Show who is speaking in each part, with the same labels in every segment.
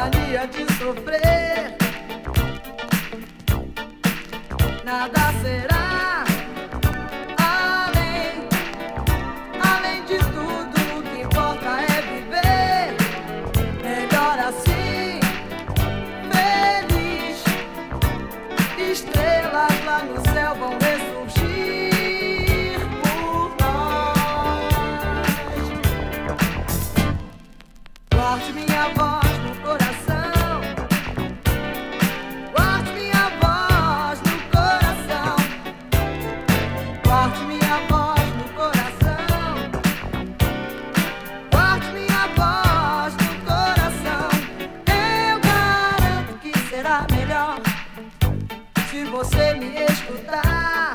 Speaker 1: mania de sofrer. Nada será além de tudo. O que importa é viver. Melhor assim, feliz. Estrelas lá no céu vão ressurgir por nós. Guarde minha voz no coração. Guarde minha voz no coração. Guarde minha voz no coração. Guarde minha voz no coração. Eu garanto que será melhor se você me escutar.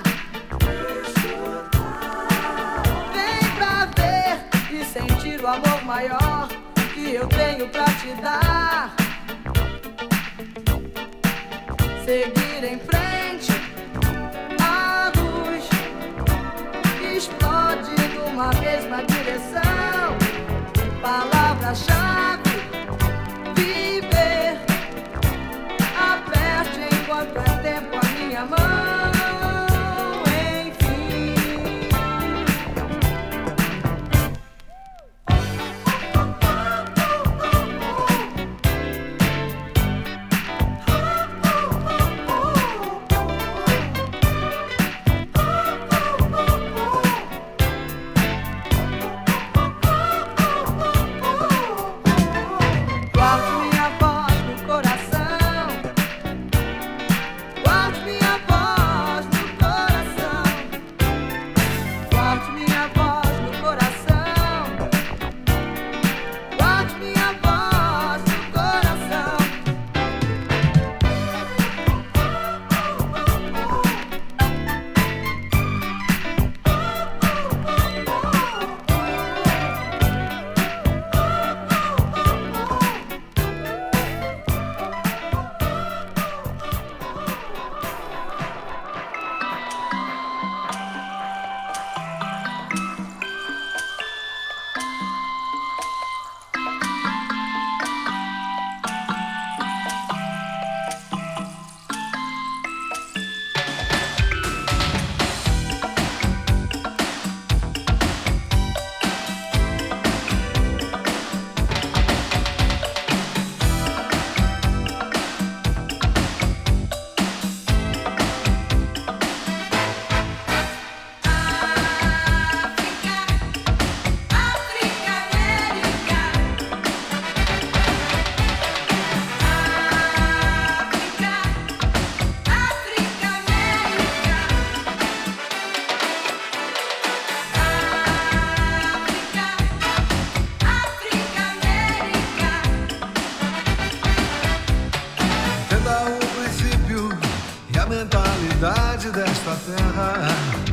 Speaker 1: Vem pra ver e sentir o amor maior que eu tenho pra te dar. Seguir em frente, a luz explode numa mesma direção. Palavra-chave, viver. Aperte enquanto é tempo a minha mão.
Speaker 2: Mentalidade desta terra,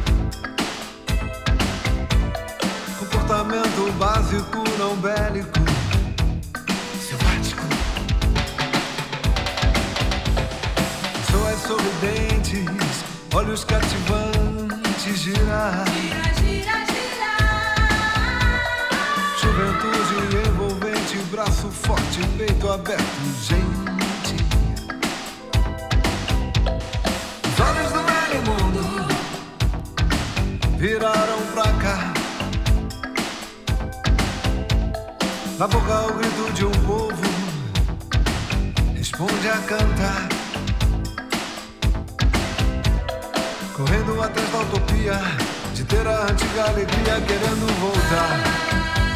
Speaker 2: comportamento básico, não bélico, selvático. Pessoas sorridentes, olhos cativantes, girar.
Speaker 1: Gira, gira, gira.
Speaker 2: Juventude envolvente, braço forte, peito aberto, gente. Viraram pra cá. Na boca o grito de um povo responde a cantar, correndo atrás da utopia de ter a antiga alegria, querendo voltar.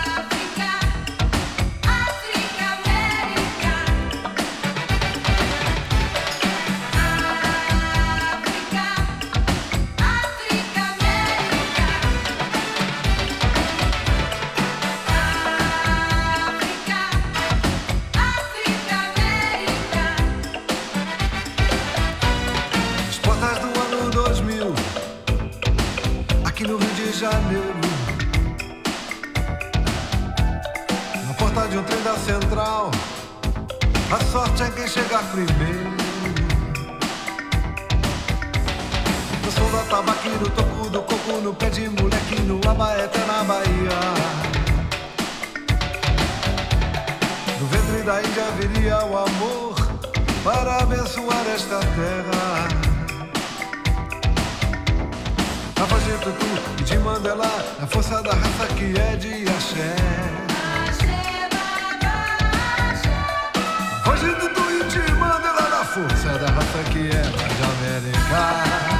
Speaker 2: Aqui no Rio de Janeiro, na porta de um trem da Central, a sorte é quem chegar primeiro. No som da tabaquinha, no toco do coco, no pé de molequinho, Abaeté na Bahia. No ventre da Índia viria o amor para abençoar esta terra. A voz de Tutu e de Mandela, a força da raça que é de axé. A voz de Tutu e de Mandela, a força da raça que é de América.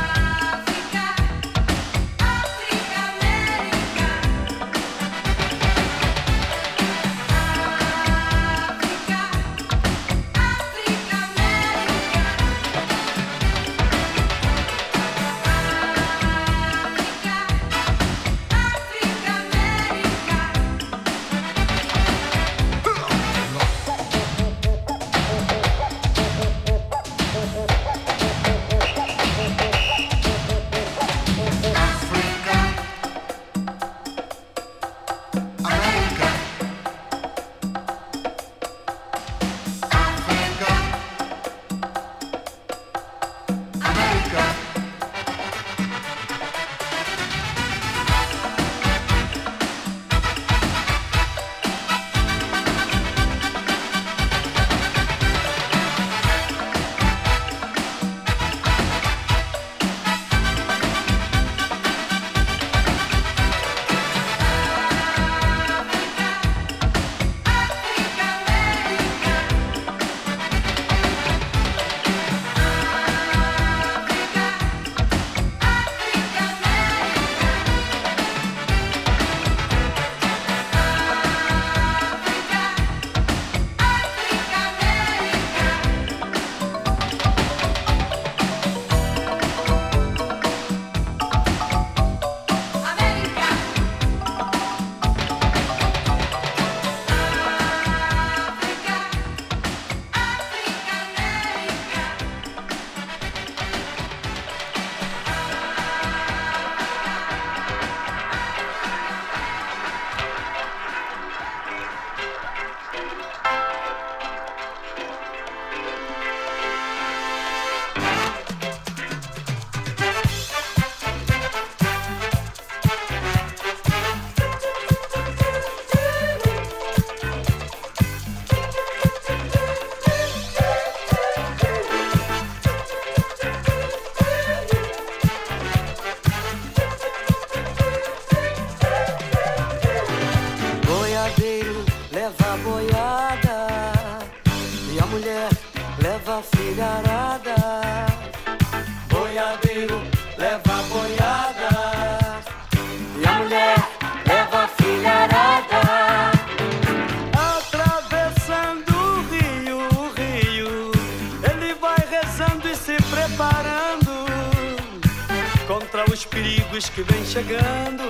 Speaker 3: Que vem chegando,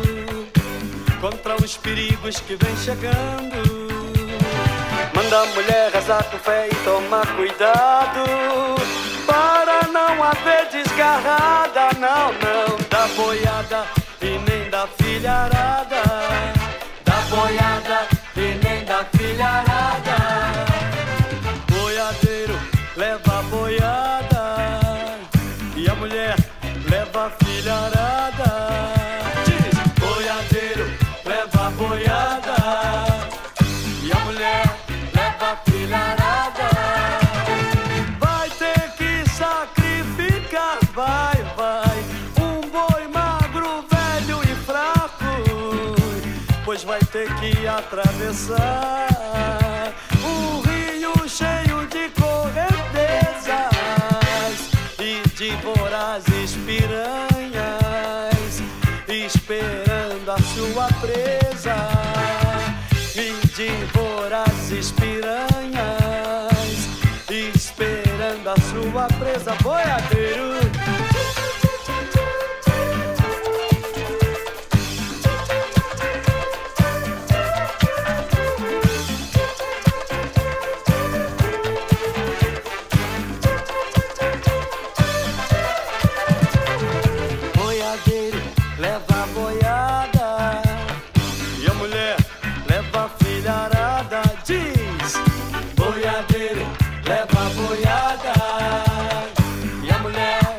Speaker 3: contra os perigos que vem chegando. Manda a mulher rezar com fé e tomar cuidado para não haver desgarrada, não, não, da boiada e nem da filharada, da boiada e nem da filharada. Boiadeiro leva a boiada e a mulher leva a filharada. Diz, boiadeiro leva a boiada e a mulher leva a filharada. Vai ter que sacrificar, vai, vai, um boi magro, velho e fraco, pois vai ter que atravessar um rio cheio de correntezas e de vorazes piranhas, esperando a sua presa, e de vorazes piranhas, esperando a sua presa. Boiadeiro, leva a boiada e a mulher leva a filharada. Diz, boiadeiro leva a boiada e a mulher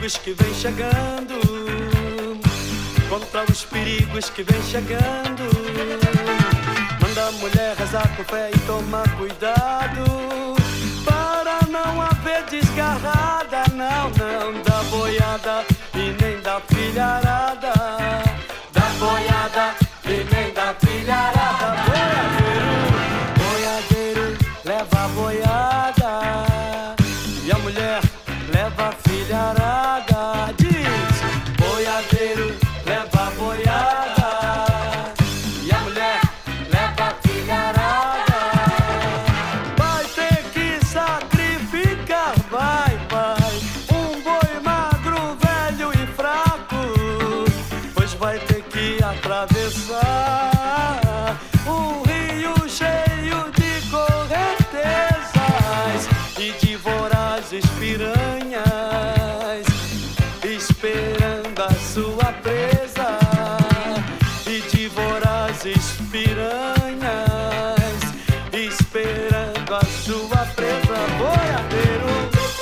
Speaker 3: perigos que vem chegando, contra os perigos que vem chegando. Manda a mulher rezar com fé e tomar cuidado, para não haver desgarrada, não, não, da boiada e nem da filharada, da boiada e nem da filharada. Boiadeiro, boiadeiro, leva a boiada, e a mulher leva a filharada. Diz, boiadeiro, leva a boiada, e a mulher leva a filharada. Vai ter que sacrificar, vai, vai, um boi magro, velho e fraco, pois vai ter que atravessar um rio cheio de correntezas e de vorazes piranhas, esperando a sua presa, e de vorazes piranhas, esperando a sua presa. Boiadeiro,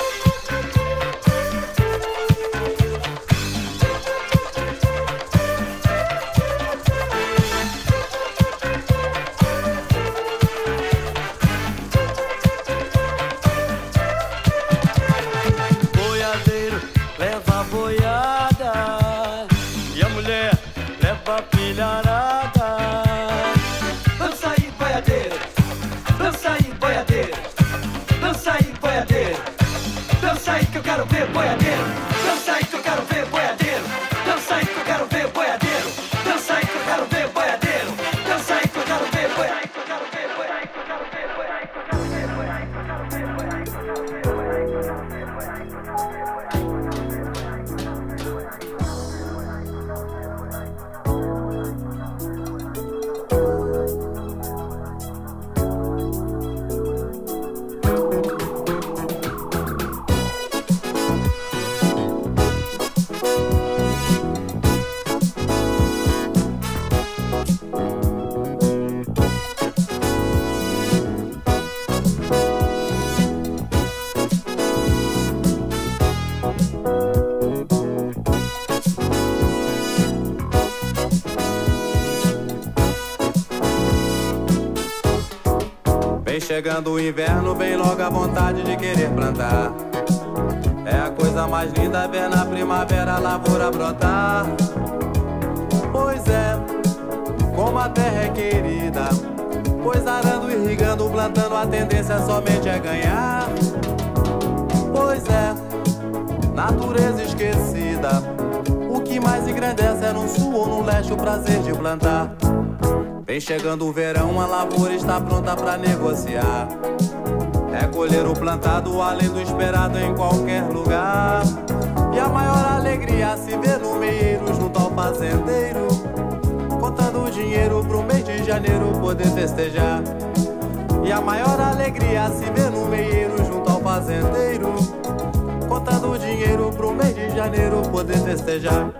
Speaker 3: boiadeiro, leva a boiada, e a mulher leva a filharada. Dança aí, boiadeiro, dança aí, boiadeiro, dança aí, boiadeiro, dança aí que eu quero ver, boiadeiro, dança aí que eu quero ver, boiadeiro, dança aí que eu quero ver, boiadeiro, dança aí que eu quero ver, boiadeiro, dança aí que eu quero ver, boiadeiro, que eu quero ver, boiadeiro, que eu quero ver, boiadeiro, que eu quero ver, boiadeiro, que eu quero ver, boiadeiro, que eu quero ver,
Speaker 4: Vem chegando o inverno, vem logo a vontade de querer plantar. É a coisa mais linda ver na primavera a lavoura brotar. Pois é, como a terra é querida, pois arando, irrigando, plantando, a tendência somente é ganhar. Pois é, natureza esquecida, o que mais engrandece é no sul ou no leste o prazer de plantar. Vem chegando o verão, a lavoura está pronta pra negociar. É colher o plantado além do esperado em qualquer lugar. E a maior alegria se vê no meieiro junto ao fazendeiro, contando o dinheiro pro mês de janeiro poder festejar. E a maior alegria se vê no meieiro junto ao fazendeiro, contando o dinheiro pro mês de janeiro poder festejar.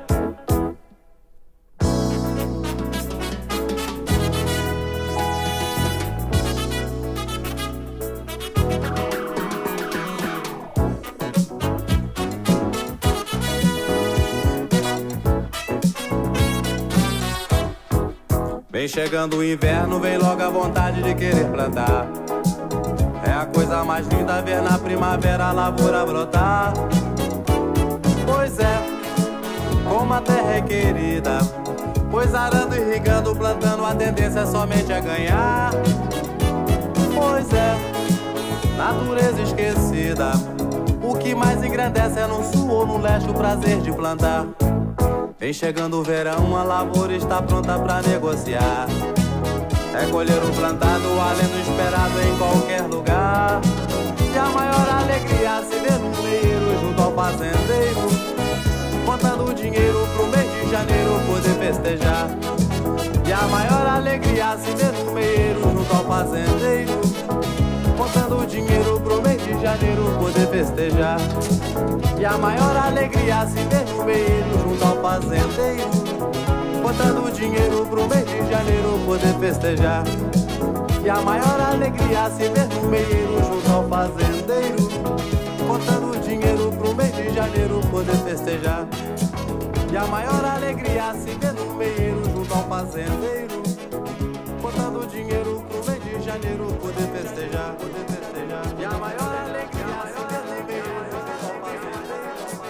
Speaker 4: Vem chegando o inverno, vem logo a vontade de querer plantar. É a coisa mais linda ver na primavera a lavoura brotar. Pois é, como a terra é querida, pois arando, irrigando, plantando, a tendência somente é ganhar. Pois é, natureza esquecida, o que mais engrandece é no sul ou no leste o prazer de plantar. Vem chegando o verão, a lavoura está pronta pra negociar. É colher o plantado além do esperado em qualquer lugar. E a maior alegria se vê no meieiro junto ao fazendeiro, contando o dinheiro pro mês de janeiro poder festejar. E a maior alegria se vê no meieiro junto ao fazendeiro, contando o dinheiro pro mês de janeiro poder festejar. E a maior alegria se vê no meieiro junto ao fazendeiro, contando o dinheiro pro mês de janeiro poder festejar. E a maior alegria se vê no meieiro junto ao fazendeiro, contando o dinheiro pro mês de janeiro Janeiro poder festejar. E a maior alegria se vê no meieiro junto ao fazendeiro, botando dinheiro pro mês de janeiro poder festejar, poder festejar. E a maior alegria se vê no meieiro junto ao fazendeiro.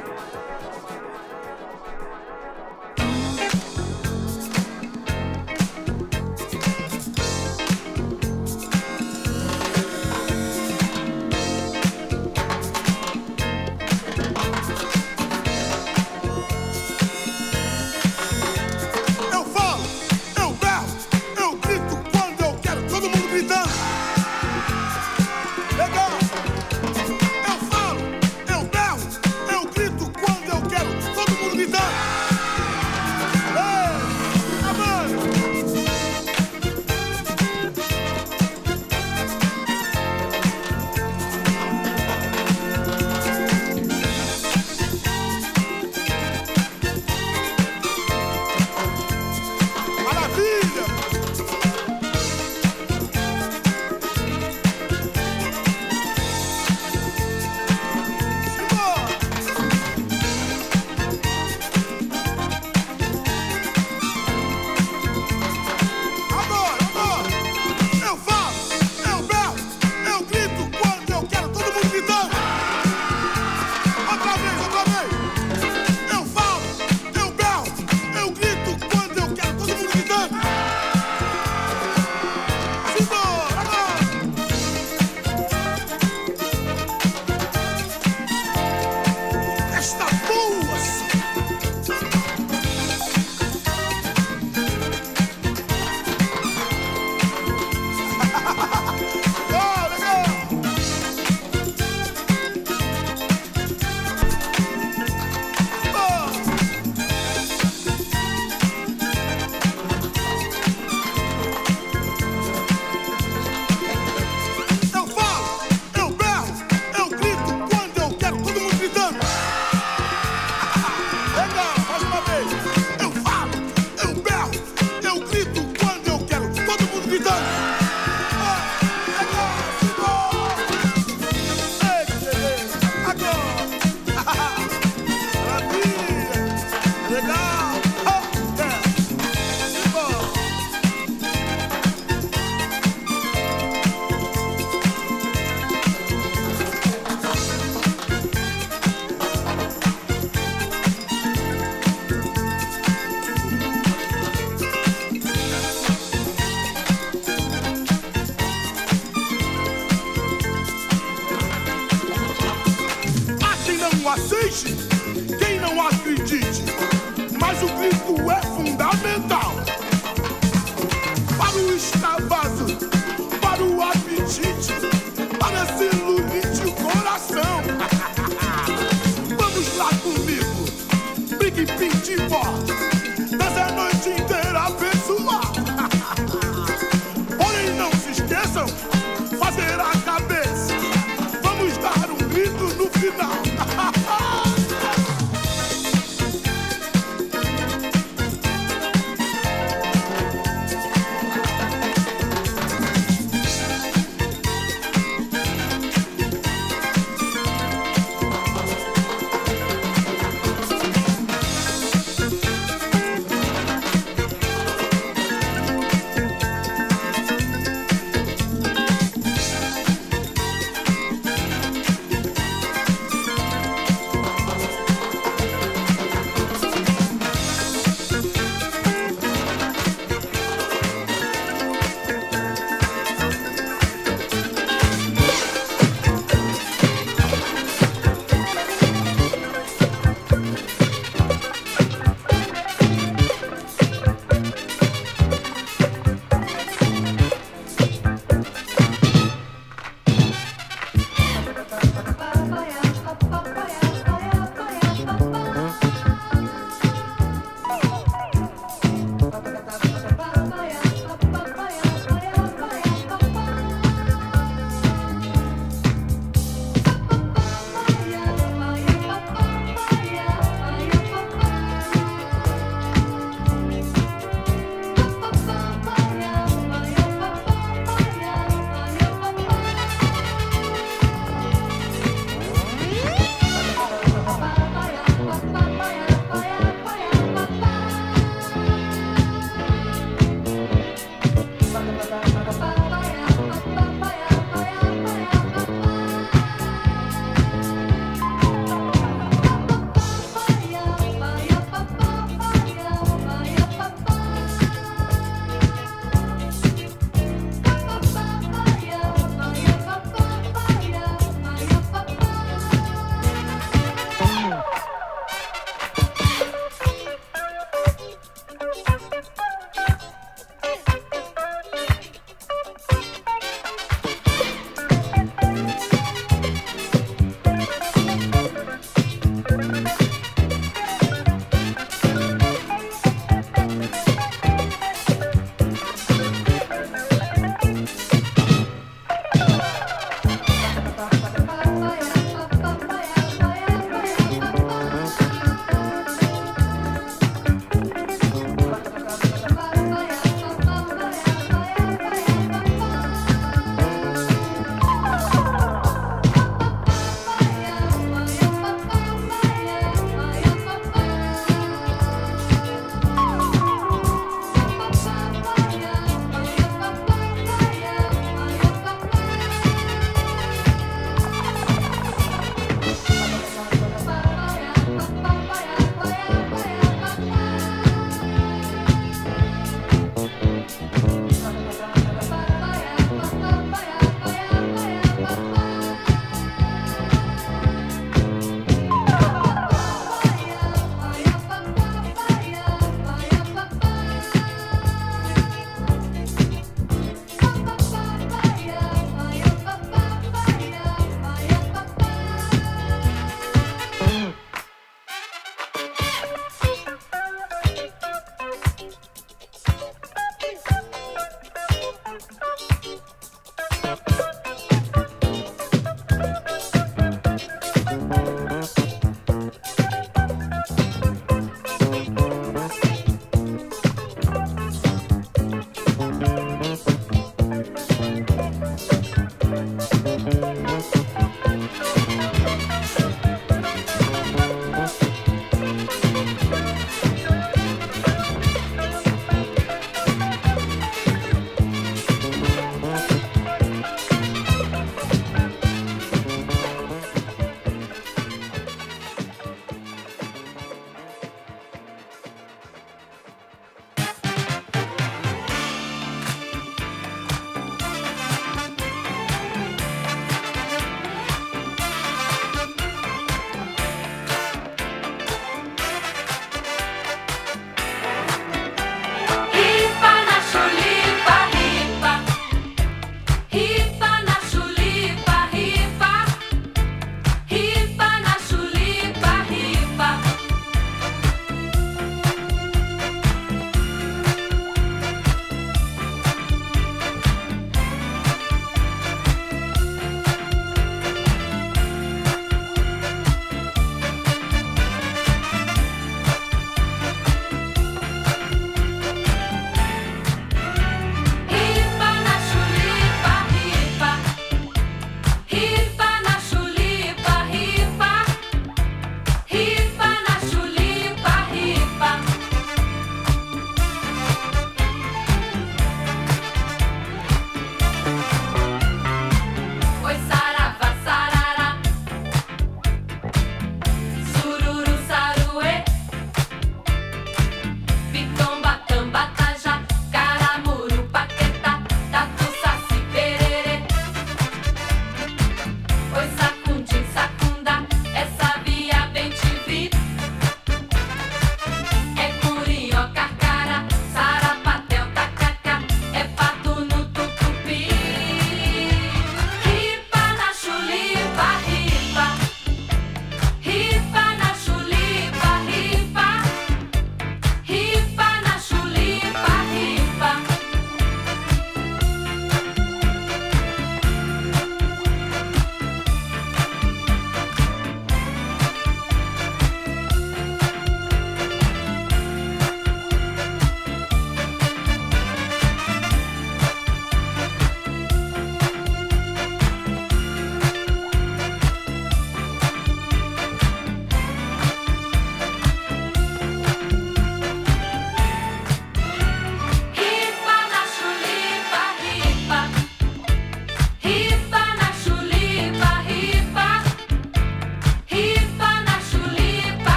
Speaker 5: Quem não acredite, mas o grito é fundamental para o extravaso, para o apetite, para a celulite e o coração. Vamos lá comigo, brigue, pinte e bote, desce a noite inteira, pessoal. Porém não se esqueçam, fazer a cabeça, vamos dar um grito no final.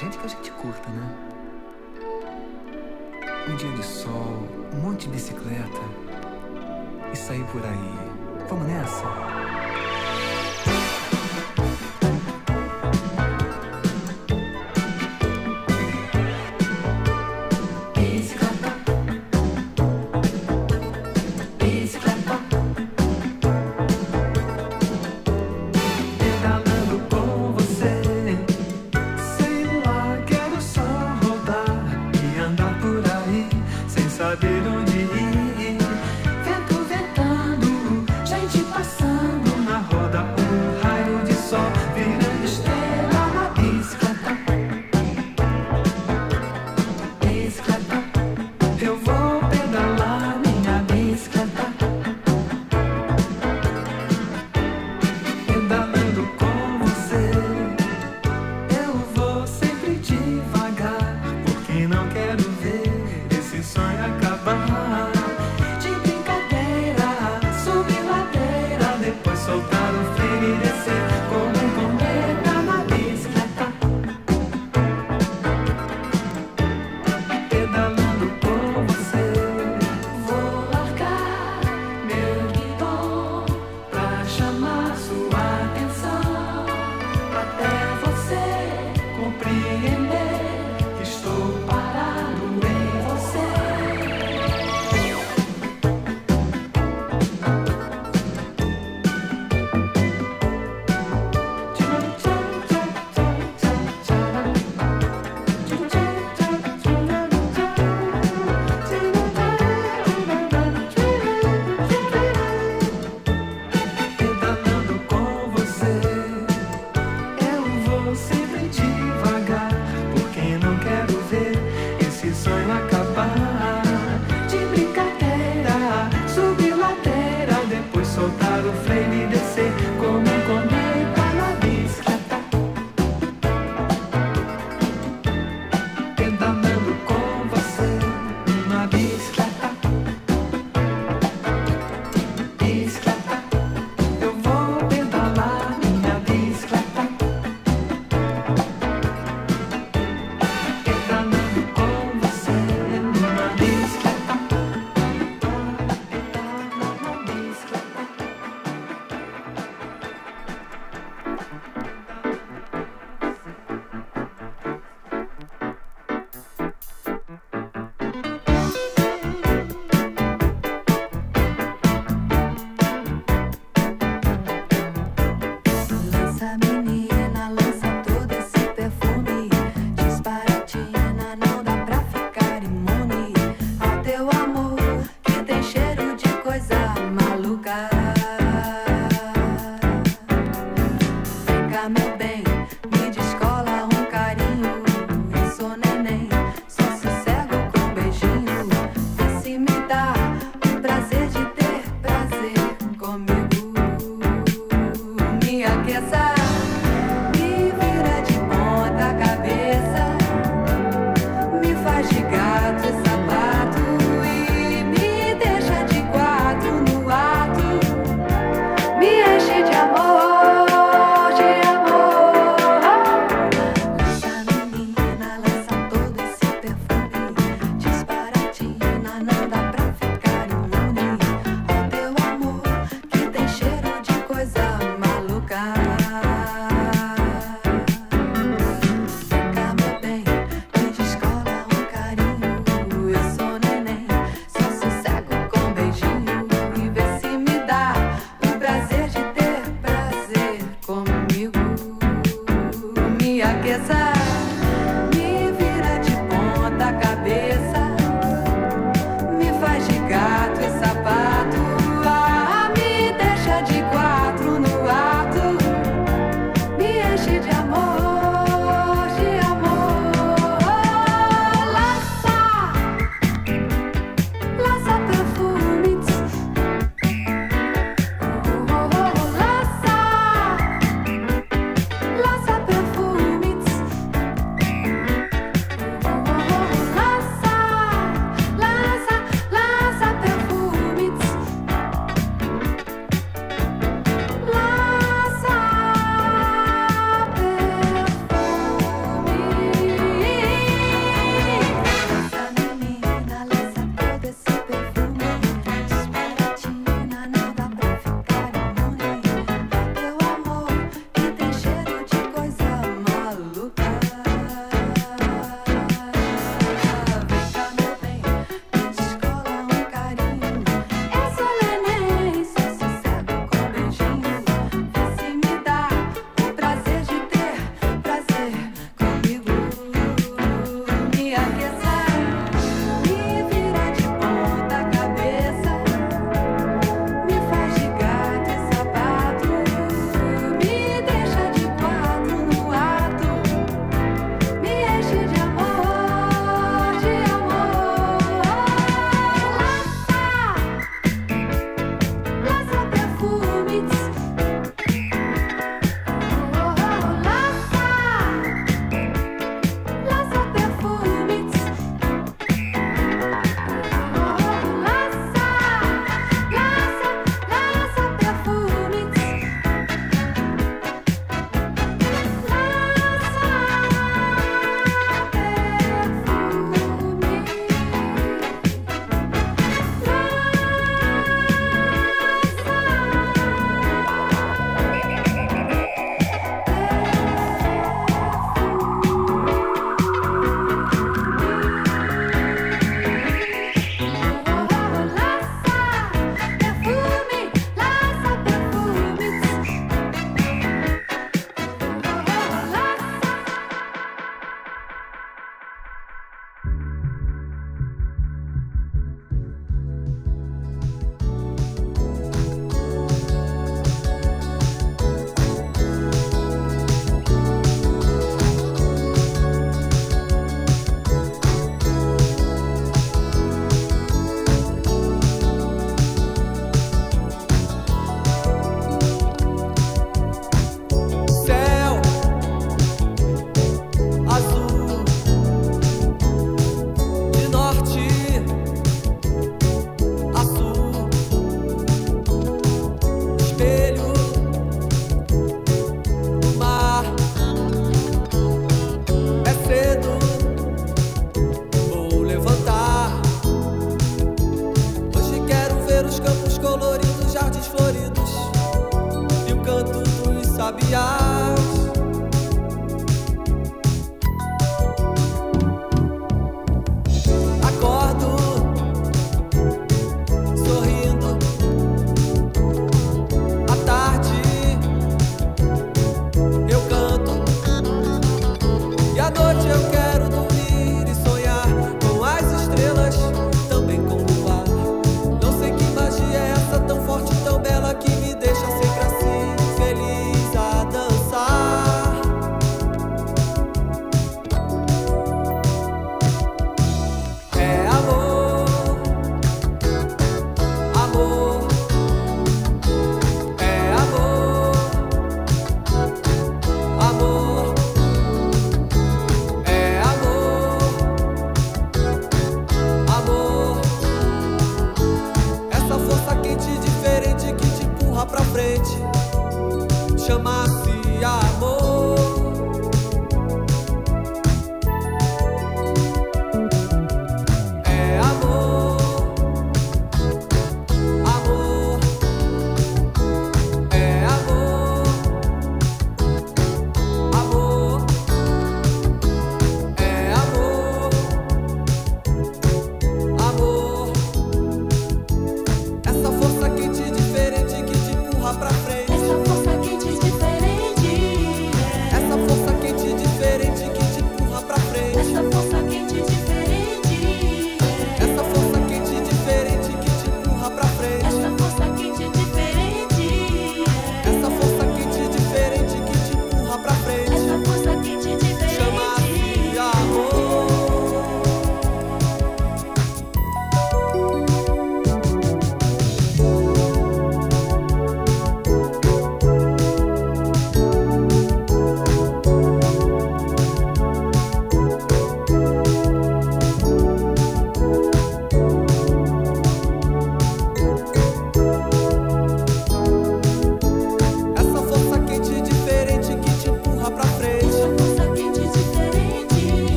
Speaker 6: gente que a gente curta, né? Um dia de sol, um monte de bicicleta e sair por aí. Vamos nessa?
Speaker 7: Sempre devagar.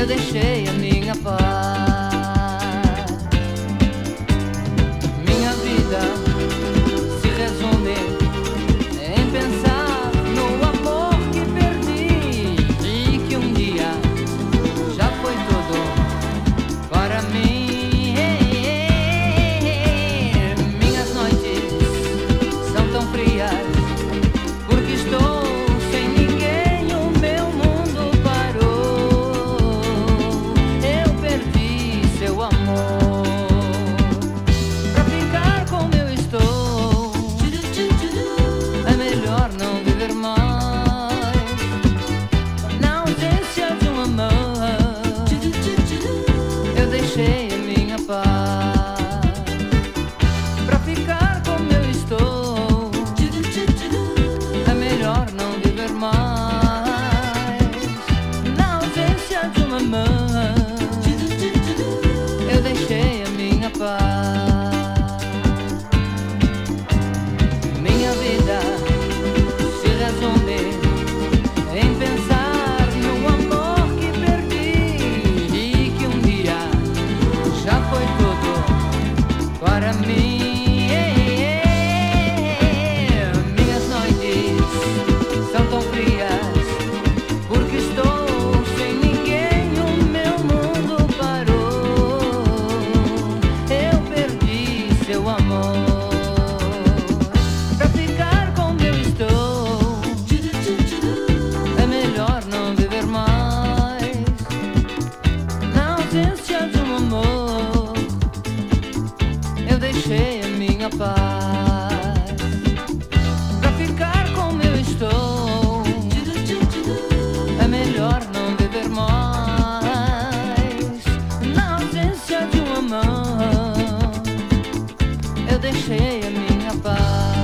Speaker 1: deixei a minha paz. Minha vida se resume em pensar no amor que perdi e que um dia já foi tudo para mim. Minhas noites são tão frias porque estou sem ninguém, o meu mundo parou. Eu perdi seu amor. Pra ficar como eu estou, é melhor não viver mais na ausência de um amor. Eu deixei a minha paz. Pra ficar como eu estou, é melhor não viver mais na ausência de um amor. Eu deixei a minha paz. Minha vida se resume em pensar no amor que perdi e que um dia já foi tudo para mim. Minhas noites são tão frias porque estou sem ninguém, o meu mundo parou. Eu perdi seu amor. Pra ficar como eu estou, é melhor não viver mais na ausência de um amor. Eu deixei a minha paz. Pra ficar como eu estou, é melhor não viver mais na ausência de um amor. Eu deixei a minha paz.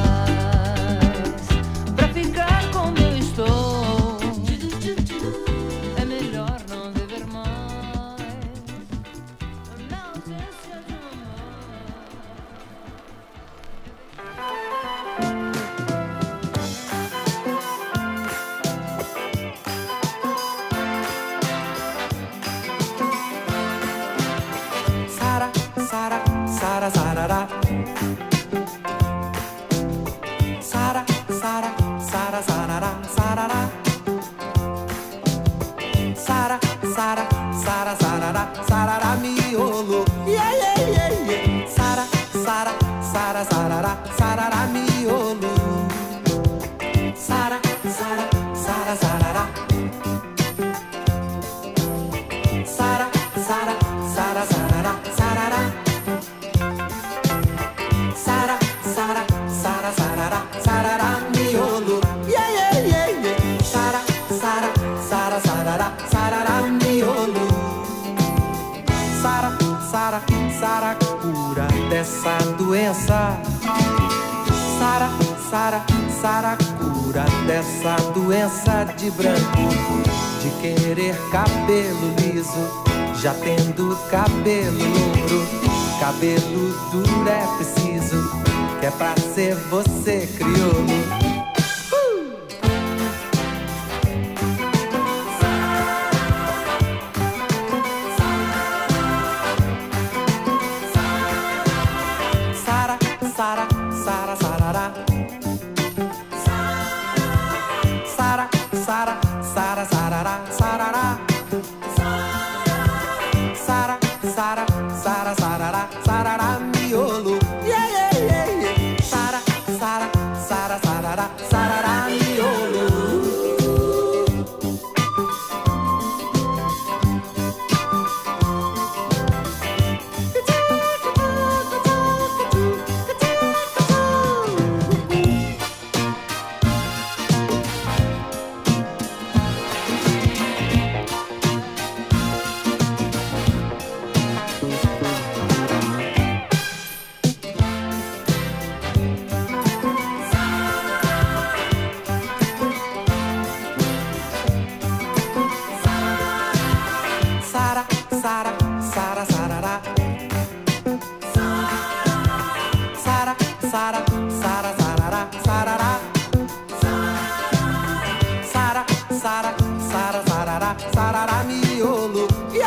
Speaker 1: Pra ficar como eu estou, é melhor não viver mais na ausência de um amor.
Speaker 7: Sara, Sara, Sara, sarará. Sara, Sara, Sara, sarará, sarará. Sara, Sara, Sara, sarará, sarará, miolo. Yeah, yeah, yeah, yeah. Sara, Sara, Sara, sarará, sarará, miolo. Sara, Sara, Sara, sarará. Sara, Sara, Sara, sarará, sarará. Sara, Sara, Sara, sarará, sarará, miolo. Yeah, yeah, yeah, yeah. Sara, Sara, Sara, sarará, sarará, miolo. Sara, Sara, Sara, cura dessa doença. Sara, Sara, Sara, cura dessa doença de branco, de querer cabelo liso, já tendo cabelo louro. Cabelo duro é preciso, que é pra ser você crioulo. Sara, Sara, Sara, sarará. Sara, Sara, Sara, sarará, sarará. Sara, Sara, Sara, sarará, sarará, miolo. Yeah, yeah, yeah, yeah. Sara, Sara, Sara, sarará, sarará, miolo. sarará, miolo.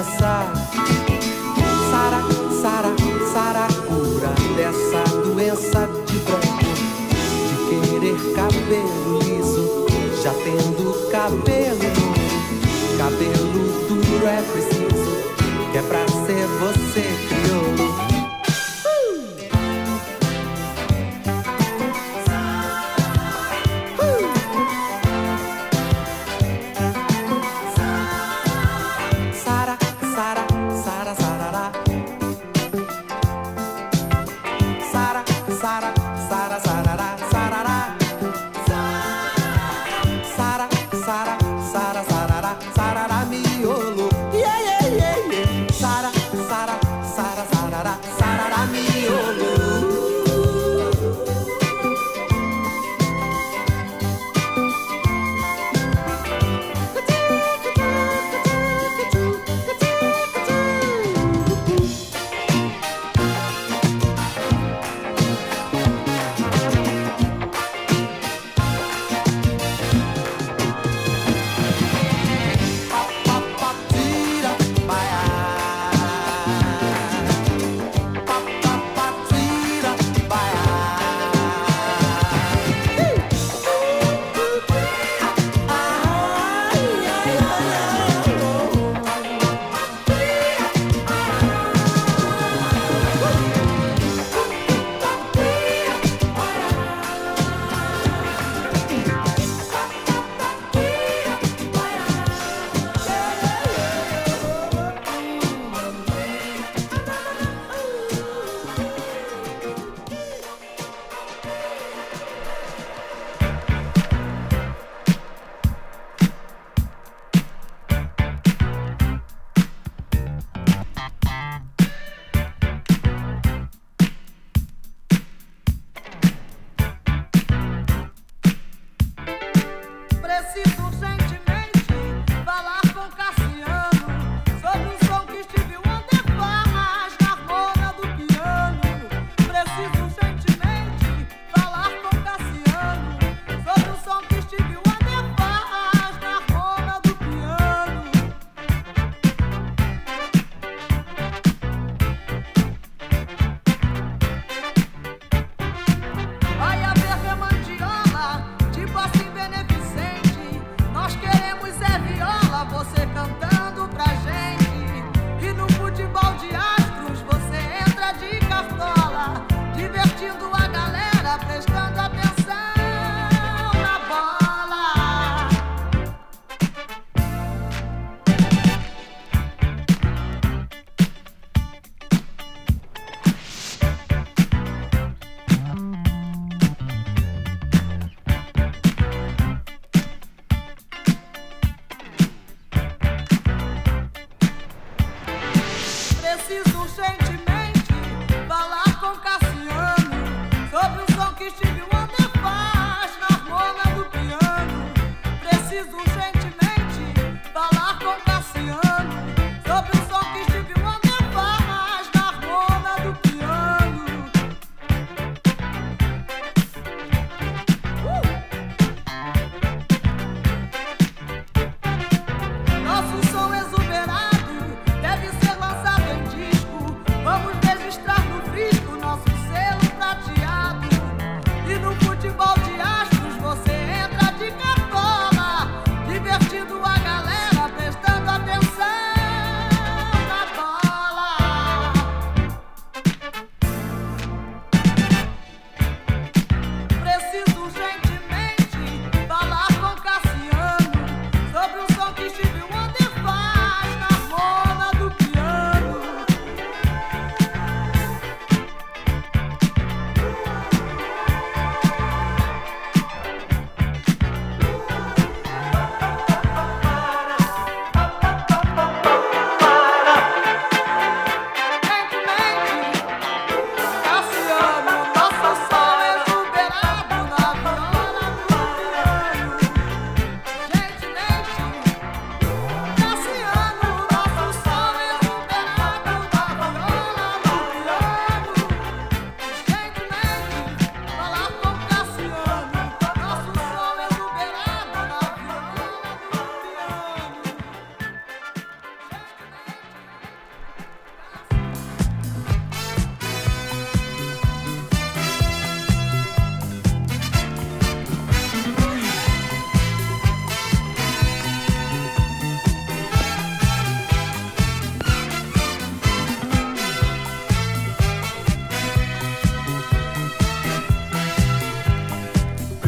Speaker 7: dançar. Sara, Sara, Sara, cura dessa doença de branco, de querer cabelo liso, já tendo cabelo novo. Cabelo duro é preciso, que é pra ser você crioulo. Sara, Sara, Sara, sarará. Sara, Sara, Sara, sarará, sarará. Sara, Sara, Sara, sarará, sarará, miolo. Yeah, yeah, yeah, yeah. Sara, Sara, Sara, sarará, sarará, miolo.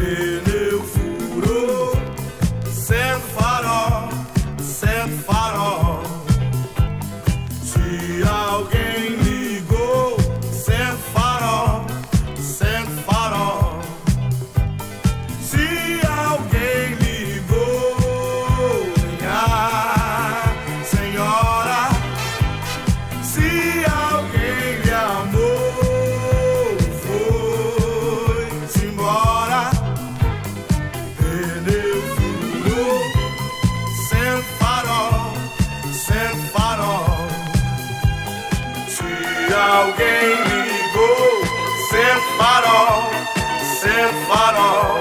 Speaker 5: Pneu furou, sendo farol, sendo farol. Se alguém ligou, sendo farol, sendo farol. Se alguém ligou, minha senhora. Se alguém lhe amou, foi-se embora. Pneu furou, sendo farol, sendo farol. Se alguém ligou, sendo farol, sendo farol.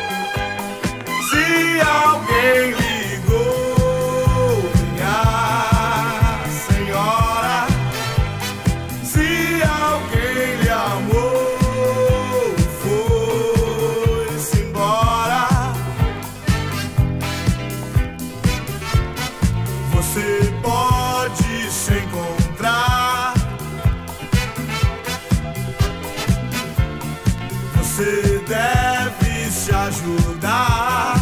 Speaker 5: Se alguém ligou, minha senhora. Se alguém lhe amou, foi-se embora. Você pode se encontrar. Você deve se ajudar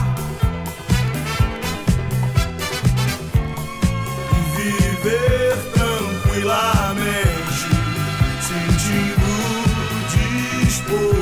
Speaker 5: e viver tranquilamente, sentindo disposição.